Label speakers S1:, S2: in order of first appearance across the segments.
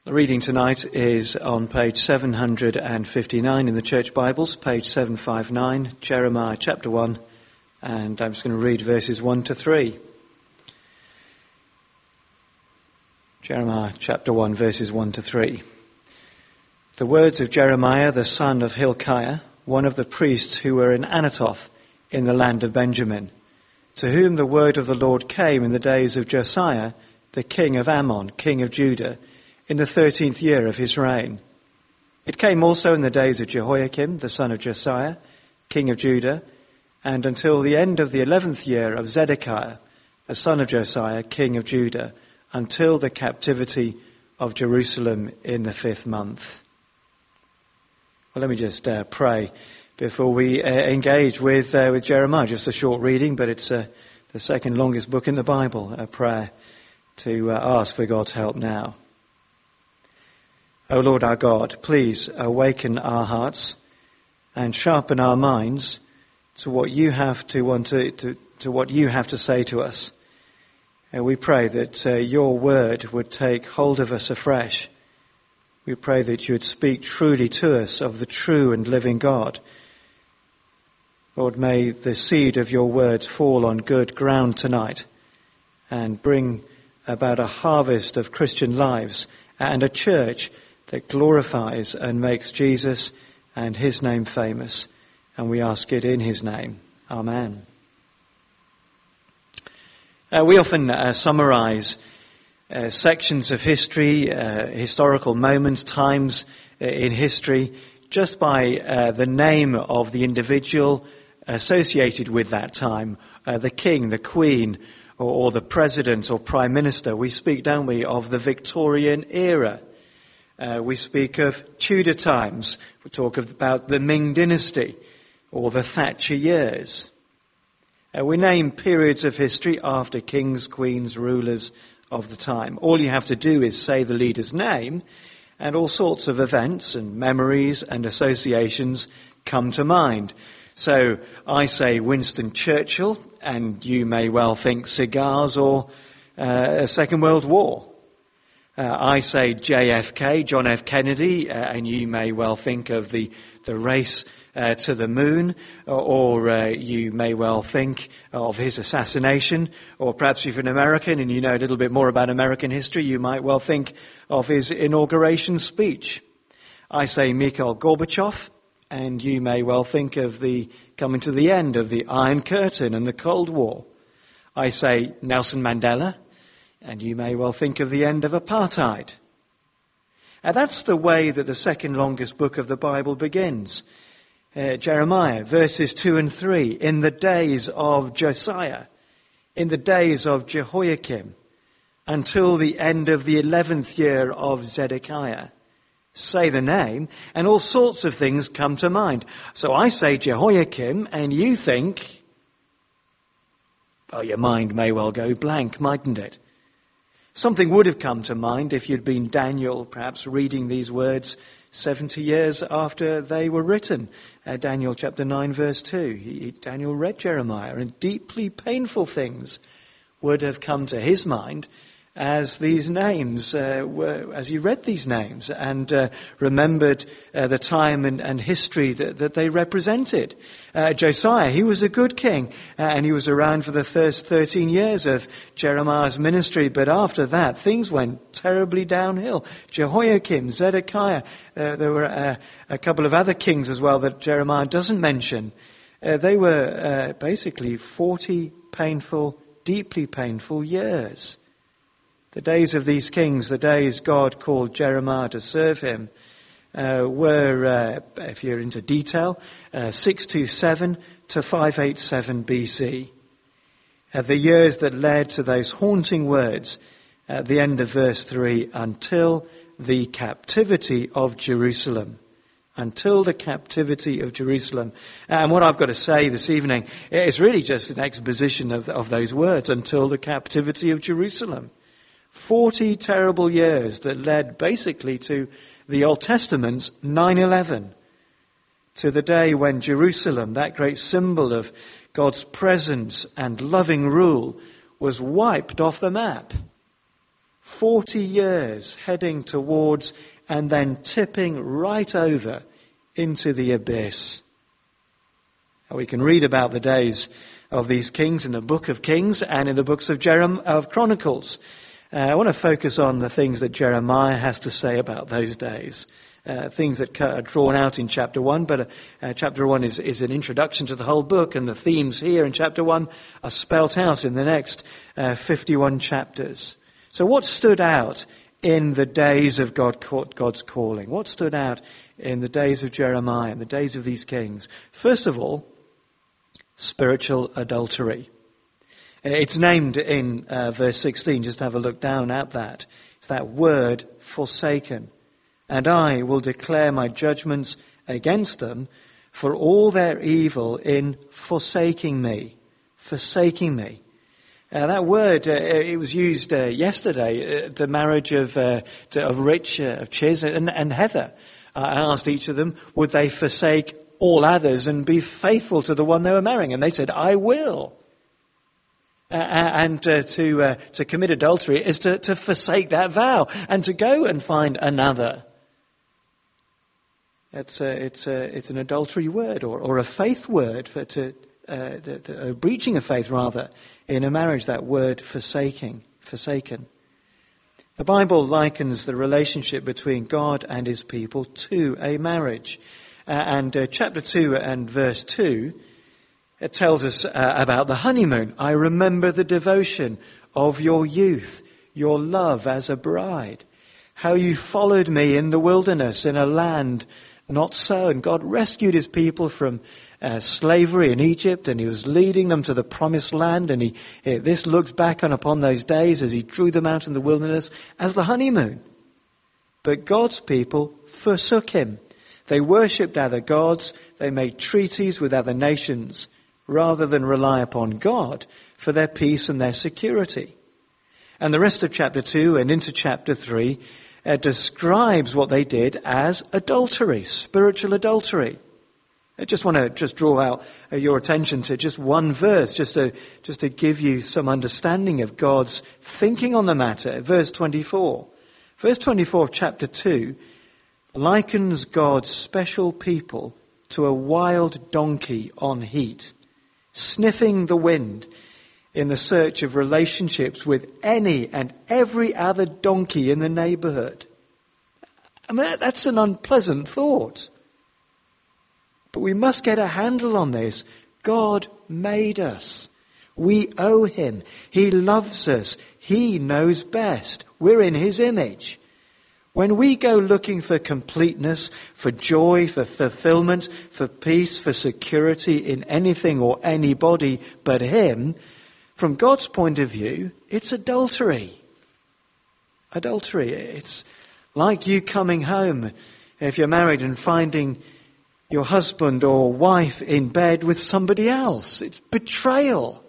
S1: The reading tonight is on page 759 in the Church Bibles, page 759, Jeremiah chapter 1, and I'm just going to read verses 1 to 3. Jeremiah chapter 1, verses 1 to 3. The words of Jeremiah, the son of Hilkiah, one of the priests who were in Anathoth in the land of Benjamin, to whom the word of the Lord came in the days of Josiah, the king of Ammon, king of Judah, in the 13th year of his reign. It came also in the days of Jehoiakim, the son of Josiah, king of Judah, and until the end of the 11th year of Zedekiah, the son of Josiah, king of Judah, until the captivity of Jerusalem in the 5th month. Well, let me just pray before we engage with Jeremiah. Just a short reading, but it's the second longest book in the Bible, a prayer to ask for God's help now. O Lord our God, please awaken our hearts and sharpen our minds to what you have to what you have to say to us. And we pray that your word would take hold of us afresh. We pray that you would speak truly to us of the true and living God. Lord, may the seed of your words fall on good ground tonight and bring about a harvest of Christian lives and a church that glorifies and makes Jesus and his name famous. And we ask it in his name. Amen. We often summarize sections of history, historical moments, times in history, just by the name of the individual associated with that time, the king, the queen, or the president or prime minister. We speak, don't we, of the Victorian era. We speak of Tudor times. We talk about the Ming dynasty or the Thatcher years. We name periods of history after kings, queens, rulers of the time. All you have to do is say the leader's name, and all sorts of events and memories and associations come to mind. So I say Winston Churchill, and you may well think cigars or a Second World War. I say JFK, John F. Kennedy, and you may well think of the race to the moon, or you may well think of his assassination, or perhaps if you're an American and you know a little bit more about American history, you might well think of his inauguration speech. I say Mikhail Gorbachev, and you may well think of the coming to the end of the Iron Curtain and the Cold War. I say Nelson Mandela, and you may well think of the end of apartheid. And that's the way that the second longest book of the Bible begins. Jeremiah, verses 2 and 3, in the days of Josiah, in the days of Jehoiakim, until the end of the 11th year of Zedekiah. Say the name, and all sorts of things come to mind. So I say Jehoiakim, and you think, well, your mind may well go blank, mightn't it? Something would have come to mind if you'd been Daniel, perhaps reading these words 70 years after they were written. Daniel chapter 9 verse 2. Daniel read Jeremiah, and deeply painful things would have come to his mind as these names as he read these names and remembered the time and history that they represented. Josiah, he was a good king, and he was around for the first 13 years of Jeremiah's ministry, but after that things went terribly downhill. Jehoiakim, Zedekiah, there were a couple of other kings as well that Jeremiah doesn't mention. They were basically 40 painful, deeply painful years. The days of these kings, the days God called Jeremiah to serve him, were, if you're into detail, 627 to 587 BC. The years that led to those haunting words at the end of verse 3, until the captivity of Jerusalem. Until the captivity of Jerusalem. And what I've got to say this evening is really just an exposition of those words, until the captivity of Jerusalem. 40 terrible years that led basically to the Old Testament's 9/11, to the day when Jerusalem, that great symbol of God's presence and loving rule, was wiped off the map. 40 years heading towards and then tipping right over into the abyss. We can read about the days of these kings in the book of Kings and in the books of Chronicles. I want to focus on the things that Jeremiah has to say about those days. Things that are drawn out in chapter 1, but chapter 1 is an introduction to the whole book, and the themes here in chapter 1 are spelt out in the next 51 chapters. So what stood out in the days of God's calling? What stood out in the days of Jeremiah, in the days of these kings? First of all, spiritual adultery. It's named in verse 16, just have a look down at that. It's that word, forsaken. And I will declare my judgments against them for all their evil in forsaking me. Forsaking me. That word, it was used yesterday at the marriage of Rich, of Chiz and Heather. I asked each of them, would they forsake all others and be faithful to the one they were marrying? And they said, I will. To commit adultery is to forsake that vow and to go and find another. It's an adultery word or a faith word for breaching of faith rather in a marriage. That word forsaken. The Bible likens the relationship between God and his people to a marriage. Chapter 2 and verse 2, it tells us about the honeymoon. I remember the devotion of your youth, your love as a bride, how you followed me in the wilderness in a land not sown. God rescued his people from slavery in Egypt, and he was leading them to the promised land. And this looks back upon those days as he drew them out in the wilderness as the honeymoon. But God's people forsook him. They worshipped other gods. They made treaties with other nations rather than rely upon God for their peace and their security. And the rest of chapter 2 and into chapter 3 describes what they did as adultery, spiritual adultery. I just want to draw out your attention to just one verse, just to give you some understanding of God's thinking on the matter. Verse 24. Verse 24 of chapter 2 likens God's special people to a wild donkey on heat, sniffing the wind in the search of relationships with any and every other donkey in the neighborhood. I mean, that's an unpleasant thought. But we must get a handle on this. God made us. We owe him. He loves us. He knows best. We're in his image. When we go looking for completeness, for joy, for fulfillment, for peace, for security in anything or anybody but him, from God's point of view, it's adultery. Adultery. It's like you coming home, if you're married, and finding your husband or wife in bed with somebody else. It's betrayal.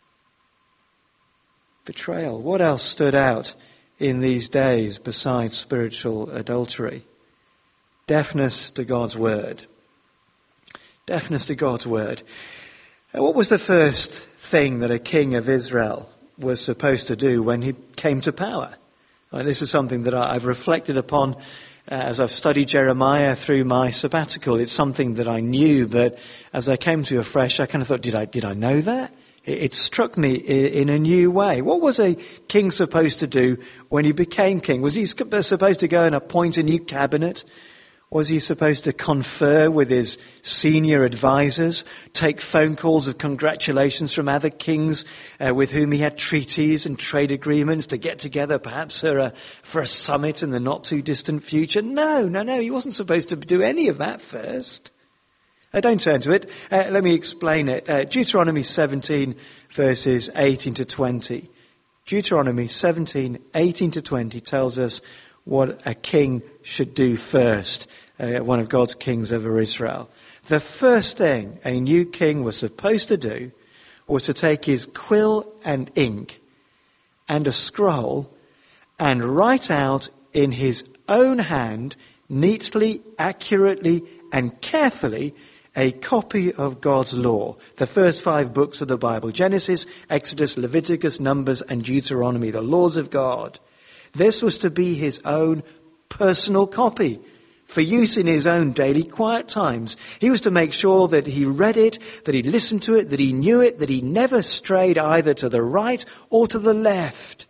S1: Betrayal. What else stood out in these days besides spiritual adultery? Deafness to God's word. Deafness to God's word. What was the first thing that a king of Israel was supposed to do when he came to power? This is something that I've reflected upon as I've studied Jeremiah through my sabbatical. It's something that I knew, but as I came to afresh, I kind of thought, did I know that? It struck me in a new way. What was a king supposed to do when he became king? Was he supposed to go and appoint a new cabinet? Was he supposed to confer with his senior advisors, take phone calls of congratulations from other kings with whom he had treaties and trade agreements to get together perhaps for a summit in the not too distant future? No. He wasn't supposed to do any of that first. Don't turn to it. Let me explain it. Deuteronomy 17 verses 18 to 20. Deuteronomy 17, 18 to 20 tells us what a king should do first, one of God's kings over Israel. The first thing a new king was supposed to do was to take his quill and ink and a scroll and write out in his own hand, neatly, accurately, and carefully, a copy of God's law, the first 5 books of the Bible, Genesis, Exodus, Leviticus, Numbers, and Deuteronomy, the laws of God. This was to be his own personal copy for use in his own daily quiet times. He was to make sure that he read it, that he listened to it, that he knew it, that he never strayed either to the right or to the left.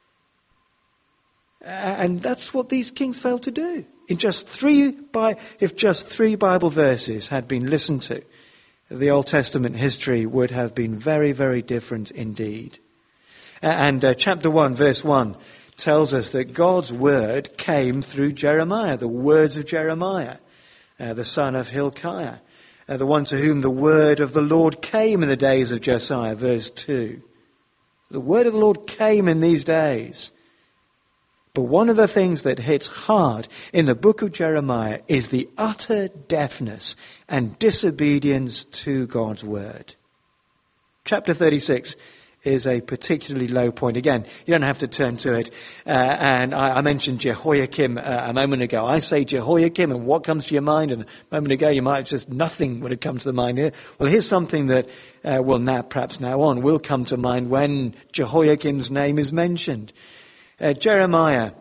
S1: And that's what these kings failed to do. If just three Bible verses had been listened to, the Old Testament history would have been very, very different indeed. And chapter 1, verse 1 tells us that God's word came through Jeremiah, the words of Jeremiah, the son of Hilkiah, the one to whom the word of the Lord came in the days of Josiah, verse 2. The word of the Lord came in these days. But one of the things that hits hard in the book of Jeremiah is the utter deafness and disobedience to God's word. Chapter 36 is a particularly low point. Again, you don't have to turn to it. And I mentioned Jehoiakim a moment ago. I say Jehoiakim, and what comes to your mind? And a moment ago, you might just nothing would have come to the mind here. Well, here's something that perhaps now on will come to mind when Jehoiakim's name is mentioned. Jeremiah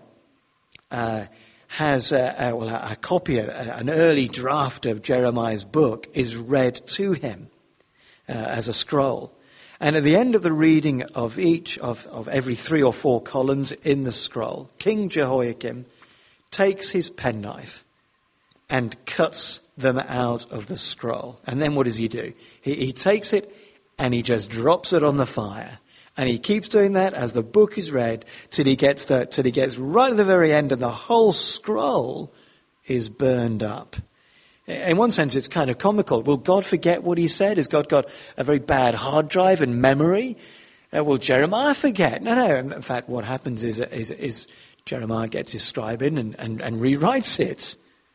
S1: has a copy, an early draft of Jeremiah's book is read to him as a scroll. And at the end of the reading of each of every 3 or 4 columns in the scroll, King Jehoiakim takes his penknife and cuts them out of the scroll. And then what does he do? He takes it and he just drops it on the fire. And he keeps doing that as the book is read till he gets right at the very end, and the whole scroll is burned up. In one sense, it's kind of comical. Will God forget what he said? Has God got a very bad hard drive and memory? Will Jeremiah forget? No. In fact, what happens is Jeremiah gets his scribe in and rewrites it.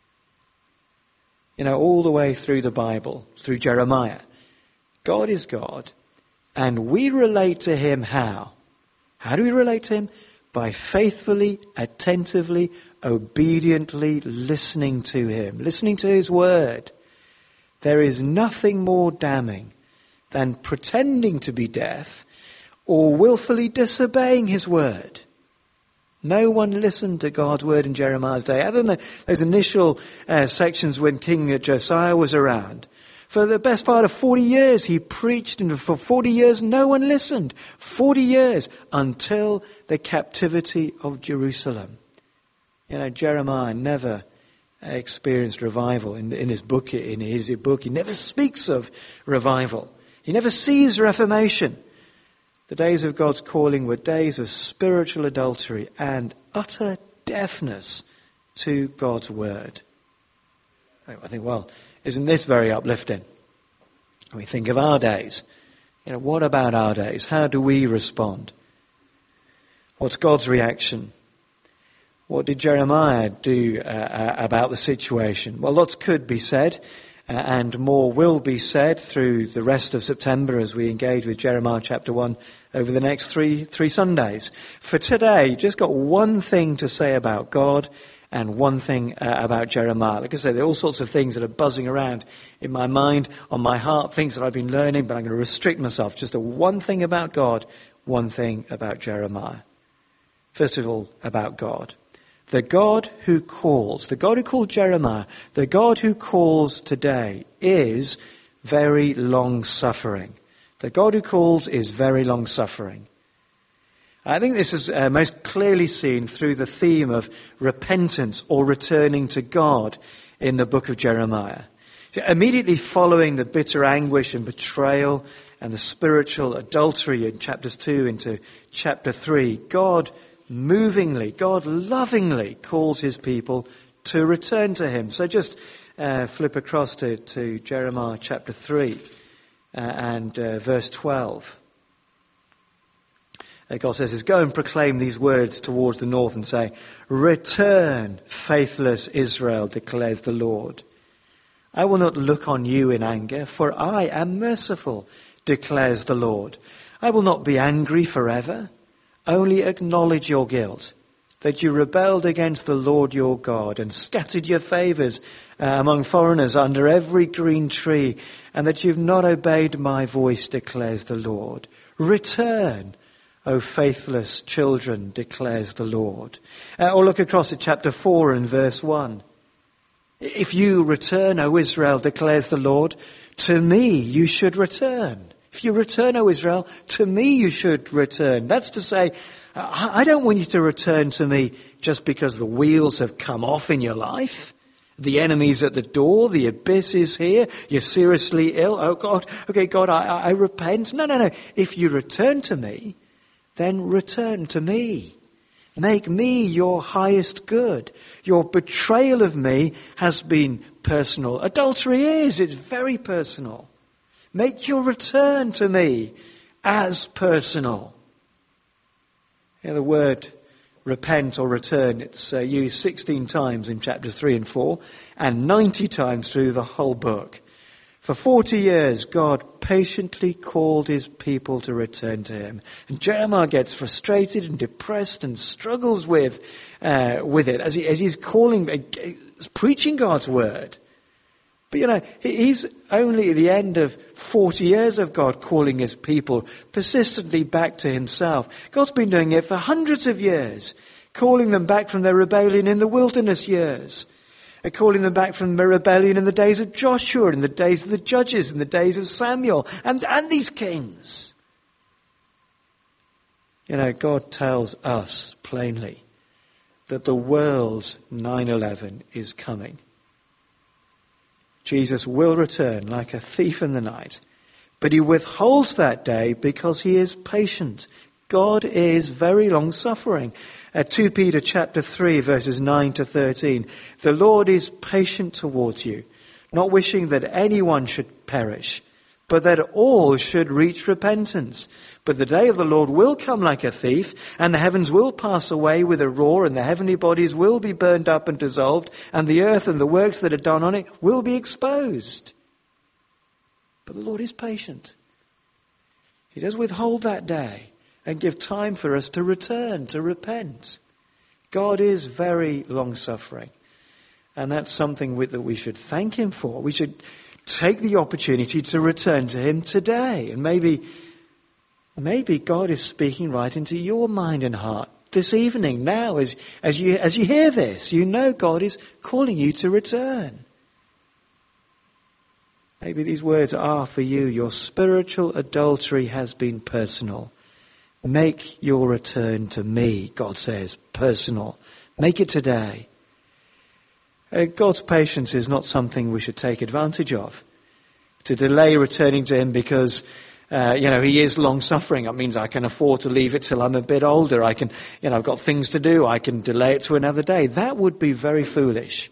S1: All the way through the Bible, through Jeremiah, God is God, and we relate to him how? How do we relate to him? By faithfully, attentively, obediently listening to him, listening to his word. There is nothing more damning than pretending to be deaf or willfully disobeying his word. No one listened to God's word in Jeremiah's day, other than those initial sections when King Josiah was around. For the best part of 40 years he preached, and for 40 years no one listened. 40 years until the captivity of Jerusalem. Jeremiah never experienced revival in his book. In his book, he never speaks of revival. He never sees reformation. The days of God's calling were days of spiritual adultery and utter deafness to God's word. I think, isn't this very uplifting? We think of our days. What about our days? How do we respond? What's God's reaction? What did Jeremiah do about the situation? Well, lots could be said, and more will be said through the rest of September as we engage with Jeremiah chapter 1 over the next three Sundays. For today, just got one thing to say about God and one thing about Jeremiah. Like I say, there are all sorts of things that are buzzing around in my mind, on my heart, things that I've been learning, but I'm going to restrict myself just to one thing about God, one thing about Jeremiah. First of all, about God. The God who calls, the God who called Jeremiah, the God who calls today is very long-suffering. The God who calls is very long-suffering. I think this is most clearly seen through the theme of repentance or returning to God in the book of Jeremiah. So immediately following the bitter anguish and betrayal and the spiritual adultery in chapters 2 into chapter 3, God movingly, God lovingly calls his people to return to him. So just flip across to Jeremiah chapter 3 and verse 12. God says, go and proclaim these words towards the north and say, return, faithless Israel, declares the Lord. I will not look on you in anger, for I am merciful, declares the Lord. I will not be angry forever. Only acknowledge your guilt, that you rebelled against the Lord your God and scattered your favors among foreigners under every green tree, and that you've not obeyed my voice, declares the Lord. Return. O faithless children, declares the Lord. Or look across at chapter 4 and verse 1. If you return, O Israel, declares the Lord, to me you should return. If you return, O Israel, to me you should return. That's to say, I don't want you to return to me just because the wheels have come off in your life. The enemy's at the door, the abyss is here, you're seriously ill. Oh God, okay God, I repent. No. If you return to me, then return to me. Make me your highest good. Your betrayal of me has been personal. Adultery it's very personal. Make your return to me as personal. The word repent or return, it's used 16 times in chapters 3 and 4 and 90 times through the whole book. For 40 years, God patiently called his people to return to him. And Jeremiah gets frustrated and depressed and struggles with it as he's preaching God's word. But he's only at the end of 40 years of God calling his people persistently back to himself. God's been doing it for hundreds of years, calling them back from their rebellion in the wilderness years, calling them back from their rebellion in the days of Joshua, in the days of the judges, in the days of Samuel, and these kings. God tells us plainly that the world's 9/11 is coming. Jesus will return like a thief in the night, but he withholds that day because he is patient. God is very long-suffering. 2 Peter chapter 3 verses 9 to 13. The Lord is patient towards you, not wishing that anyone should perish, but that all should reach repentance. But the day of the Lord will come like a thief, and the heavens will pass away with a roar, and the heavenly bodies will be burned up and dissolved, and the earth and the works that are done on it will be exposed. But the Lord is patient. He does withhold that day and give time for us to return, to repent. God is very long-suffering, and that's something that we should thank him for. We should take the opportunity to return to him today. And maybe God is speaking right into your mind and heart this evening. Now, as you hear this, God is calling you to return. Maybe these words are for you. Your spiritual adultery has been personal. Make your return to me, God says, personal. Make it today. God's patience is not something we should take advantage of. To delay returning to him because, he is long-suffering. That means I can afford to leave it till I'm a bit older. I can, I've got things to do. I can delay it to another day. That would be very foolish.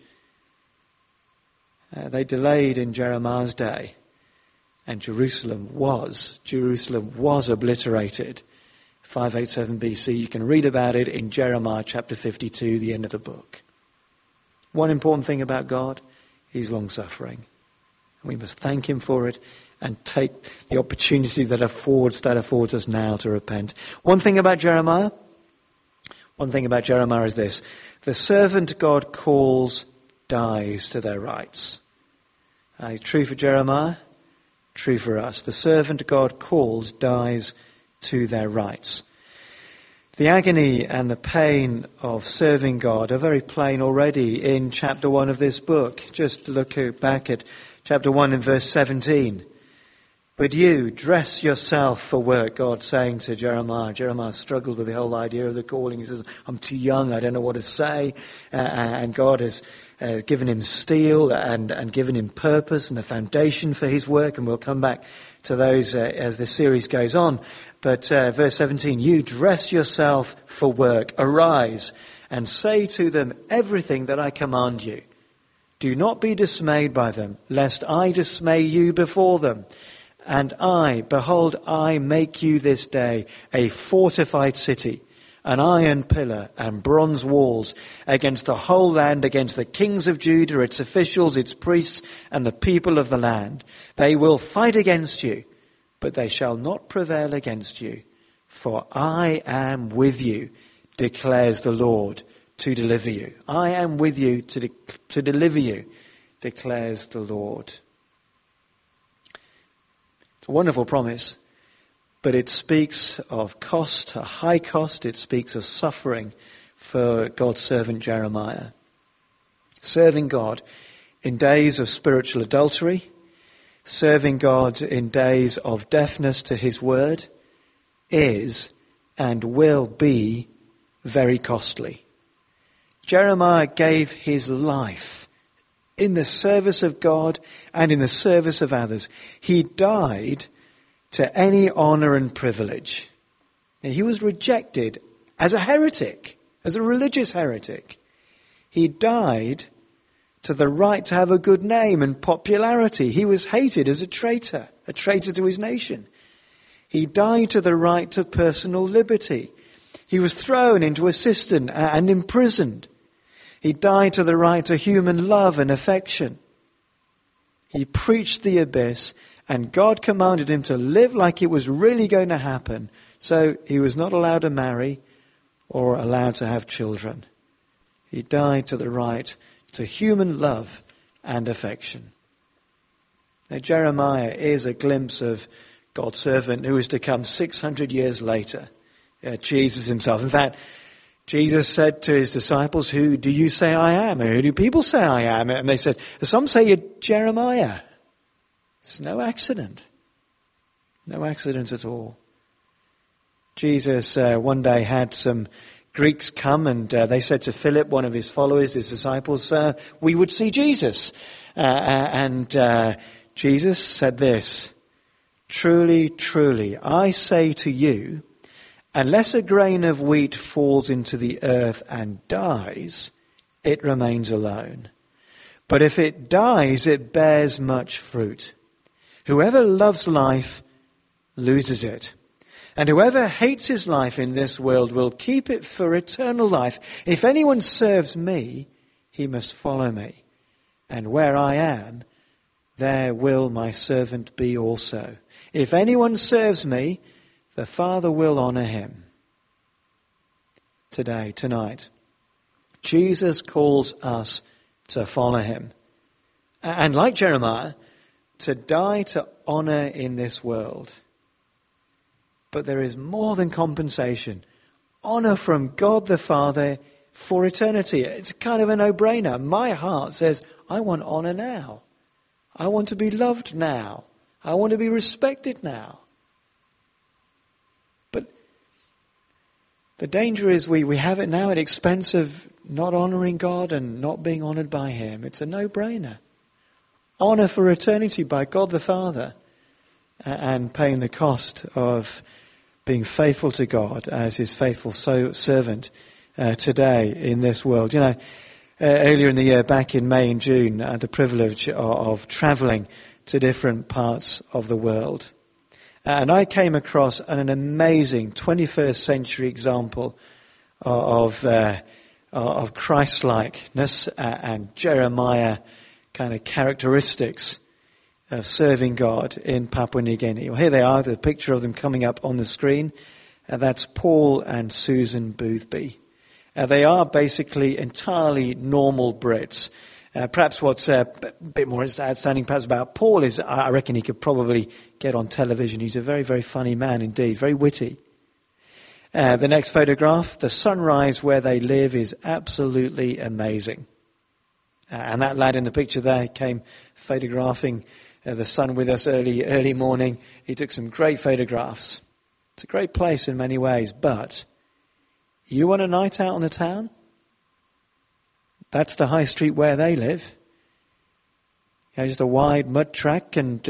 S1: They delayed in Jeremiah's day, and Jerusalem was obliterated. 587 BC. You can read about it in Jeremiah chapter 52, the end of the book. One important thing about God, he's long-suffering. We must thank him for it and take the opportunity that affords us now to repent. One thing about Jeremiah is this. The servant God calls dies to their rights. True for Jeremiah, true for us. The servant God calls dies to their rights. The agony and the pain of serving God are very plain already in chapter 1 of this book. Just look back at chapter 1 and verse 17. But you, dress yourself for work, God saying to Jeremiah. Jeremiah struggled with the whole idea of the calling. He says, I'm too young, I don't know what to say. And God has given him steel and given him purpose and a foundation for his work. And we'll come back to those as the series goes on. But verse 17, you dress yourself for work. Arise and say to them everything that I command you. Do not be dismayed by them, lest I dismay you before them. And behold, I make you this day a fortified city, an iron pillar and bronze walls against the whole land, against the kings of Judah, its officials, its priests, and the people of the land. They will fight against you, but they shall not prevail against you. For I am with you, declares the Lord, to deliver you. I am with you to deliver you, declares the Lord. It's a wonderful promise, but it speaks of cost, a high cost. It speaks of suffering for God's servant Jeremiah. Serving God in days of spiritual adultery, serving God in days of deafness to his word, is and will be very costly. Jeremiah gave his life in the service of God and in the service of others. He died to any honor and privilege. He was rejected as a heretic, as a religious heretic. He died to the right to have a good name and popularity. He was hated as a traitor to his nation. He died to the right to personal liberty. He was thrown into a cistern and imprisoned. He died to the right to human love and affection. He preached the abyss, and God commanded him to live like it was really going to happen. So he was not allowed to marry or allowed to have children. He died to the right to human love and affection. Now, Jeremiah is a glimpse of God's servant who is to come 600 years later, Jesus himself. In fact, Jesus said to his disciples, "Who do you say I am? Who do people say I am?" And they said, "Some say you're Jeremiah." It's no accident. No accident at all. Jesus one day had some Greeks come and they said to Philip, one of his followers, his disciples, "We would see Jesus." And Jesus said this, "Truly, truly, I say to you, unless a grain of wheat falls into the earth and dies, it remains alone. But if it dies, it bears much fruit. Whoever loves life loses it. And whoever hates his life in this world will keep it for eternal life. If anyone serves me, he must follow me. And where I am, there will my servant be also. If anyone serves me, the Father will honor him." Tonight, Jesus calls us to follow him. And like Jeremiah, to die to honor in this world. But there is more than compensation. Honor from God the Father for eternity. It's kind of a no-brainer. My heart says, I want honor now. I want to be loved now. I want to be respected now. But the danger is we have it now at expense of not honoring God and not being honored by him. It's a no-brainer. Honor for eternity by God the Father and paying the cost of being faithful to God as his faithful servant today in this world. You know, earlier in the year, back in May and June, I had the privilege of travelling to different parts of the world. And I came across an amazing 21st century example of Christ-likeness and Jeremiah kind of characteristics of serving God in Papua New Guinea. Well, here they are, the picture of them coming up on the screen. That's Paul and Susan Boothby. They are basically entirely normal Brits. Perhaps what's a bit more outstanding perhaps about Paul is I reckon he could probably get on television. He's a very, very funny man indeed, very witty. The next photograph, the sunrise where they live is absolutely amazing. And that lad in the picture there came photographing the sun with us early morning. He took some great photographs. It's a great place in many ways, but you want a night out on the town? That's the high street where they live. Just a wide mud track and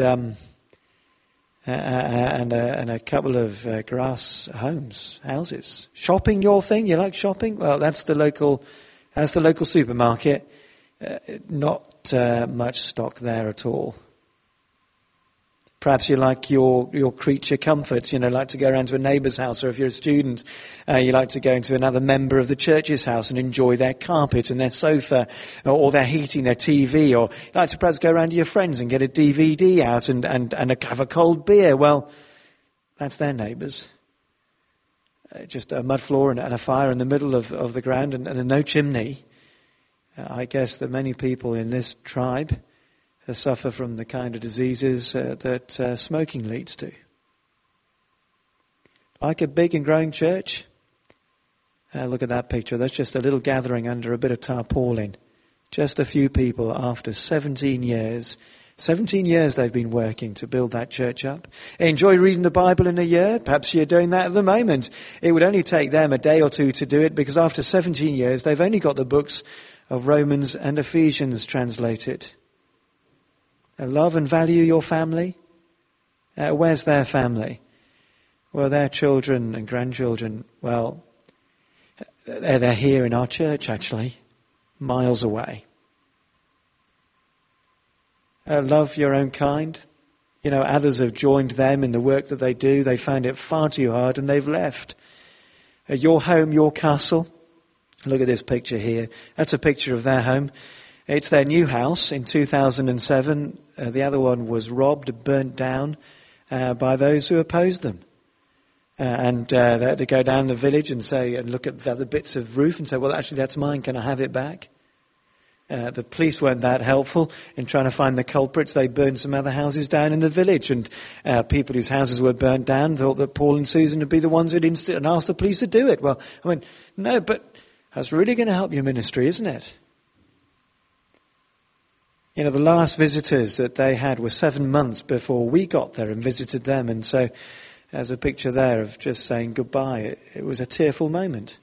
S1: a couple of grass houses. Shopping your thing? You like shopping? Well, that's the local supermarket. Not much stock there at all. Perhaps you like your creature comforts, like to go around to a neighbour's house, or if you're a student, you like to go into another member of the church's house and enjoy their carpet and their sofa, or their heating, their TV, or you like to perhaps go around to your friends and get a DVD out and have a cold beer. Well, that's their neighbours. Just a mud floor and a fire in the middle of the ground and no chimney. I guess that many people in this tribe suffer from the kind of diseases that smoking leads to. Like a big and growing church? Look at that picture. That's just a little gathering under a bit of tarpaulin. Just a few people after 17 years. 17 years they've been working to build that church up. Enjoy reading the Bible in a year? Perhaps you're doing that at the moment. It would only take them a day or two to do it, because after 17 years they've only got the books of Romans and Ephesians translated. Love and value your family? Where's their family? Well, their children and grandchildren, well, they're here in our church, actually, miles away. Love your own kind. You know, others have joined them in the work that they do. They found it far too hard and they've left. Your home, your castle. Look at this picture here. That's a picture of their home. It's their new house in 2007. The other one was robbed, burnt down by those who opposed them. And they had to go down the village and look at the other bits of roof and say, well, actually, that's mine. Can I have it back? The police weren't that helpful in trying to find the culprits. They burned some other houses down in the village, and people whose houses were burnt down thought that Paul and Susan would be the ones who'd and asked the police to do it. Well, I mean, no, but that's really going to help your ministry, isn't it? You know, the last visitors that they had were 7 months before we got there and visited them, and so there's a picture there of just saying goodbye. It was a tearful moment.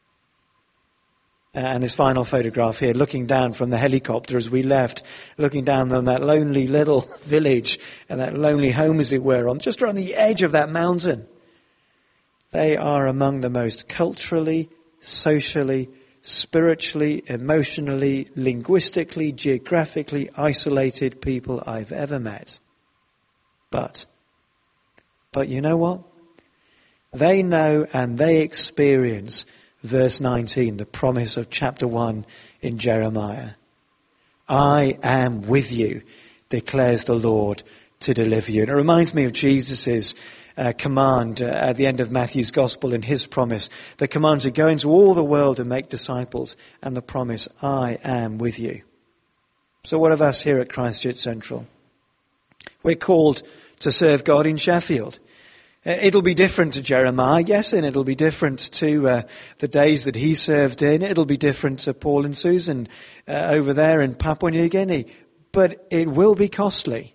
S1: And this final photograph here, looking down from the helicopter as we left, looking down on that lonely little village and that lonely home, as it were, just on the edge of that mountain. They are among the most culturally, socially, spiritually, emotionally, linguistically, geographically isolated people I've ever met. But you know what? They know and they experience verse 19, the promise of chapter 1 in Jeremiah. I am with you, declares the Lord, to deliver you. And it reminds me of Jesus' command at the end of Matthew's Gospel in his promise. The command to go into all the world and make disciples, and the promise, I am with you. So what of us here at Christchurch Central? We're called to serve God in Sheffield. It'll be different to Jeremiah, yes, and it'll be different to the days that he served in. It'll be different to Paul and Susan over there in Papua New Guinea. But it will be costly.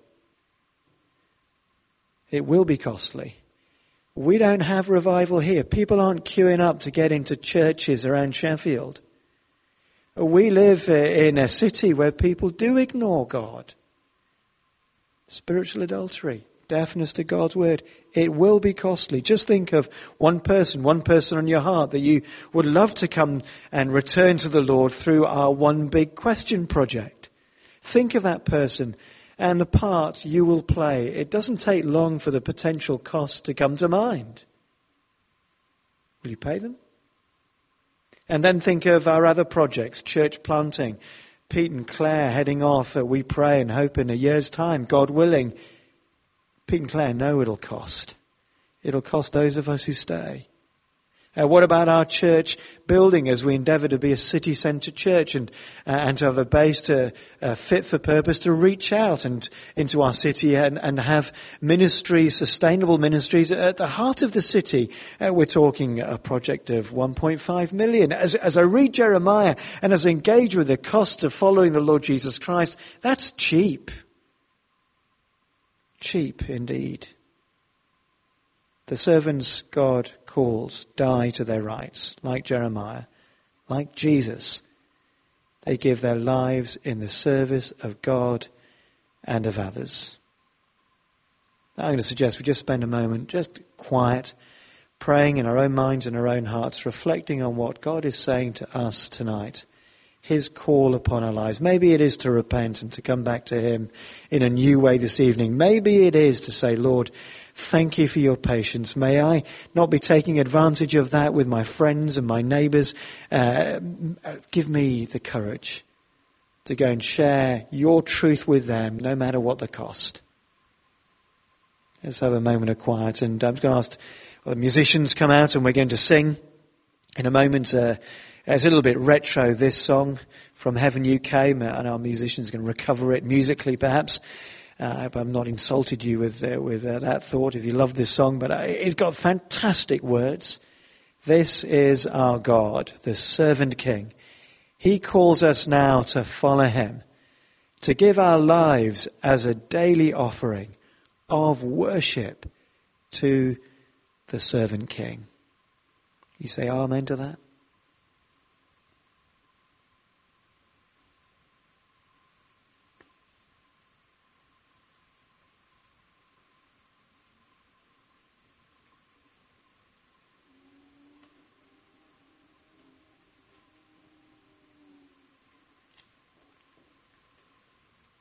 S1: It will be costly. We don't have revival here. People aren't queuing up to get into churches around Sheffield. We live in a city where people do ignore God. Spiritual adultery. Deafness to God's word. It will be costly. Just think of one person on your heart that you would love to come and return to the Lord through our One Big Question project. Think of that person and the part you will play. It doesn't take long for the potential cost to come to mind. Will you pay them? And then think of our other projects, church planting, Pete and Claire heading off, we pray and hope in a year's time, God willing. Pete and Claire know it'll cost. It'll cost those of us who stay. What about our church building as we endeavour to be a city centre church and to have a base to fit for purpose to reach out and into our city and have ministries, sustainable ministries at the heart of the city? We're talking a project of 1.5 million. As I read Jeremiah and as I engage with the cost of following the Lord Jesus Christ, that's cheap. Cheap indeed. The servants God calls die to their rights, like Jeremiah, like Jesus. They give their lives in the service of God and of others. Now I'm going to suggest we just spend a moment, just quiet, praying in our own minds and our own hearts, reflecting on what God is saying to us tonight. His call upon our lives. Maybe it is to repent and to come back to Him in a new way this evening. Maybe it is to say, Lord, thank you for your patience. May I not be taking advantage of that with my friends and my neighbours. Give me the courage to go and share your truth with them, no matter what the cost. Let's have a moment of quiet. And I'm going to ask the musicians come out and we're going to sing in a moment. It's a little bit retro, this song from Heaven UK, and our musicians can recover it musically perhaps. I hope I've not insulted you with that thought if you love this song, but it's got fantastic words. This is our God, the servant king. He calls us now to follow him, to give our lives as a daily offering of worship to the servant king. You say amen to that?